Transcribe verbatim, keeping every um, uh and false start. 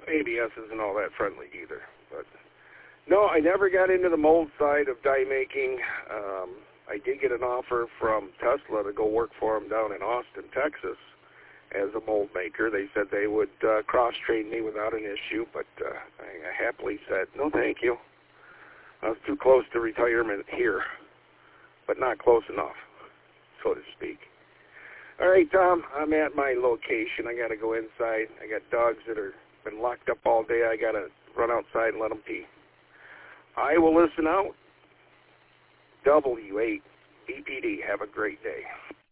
A B S isn't all that friendly either. But no, I never got into the mold side of die making. Um, I did get an offer from Tesla to go work for them down in Austin, Texas, as a mold maker. They said they would uh, cross-train me without an issue, but uh, I happily said, no thank you. I was too close to retirement here, but not close enough, so to speak. All right, Tom, I'm at my location. I got to go inside. I got dogs that are been locked up all day. I got to run outside and let them pee. I will listen out. W eight B P D. Have a great day.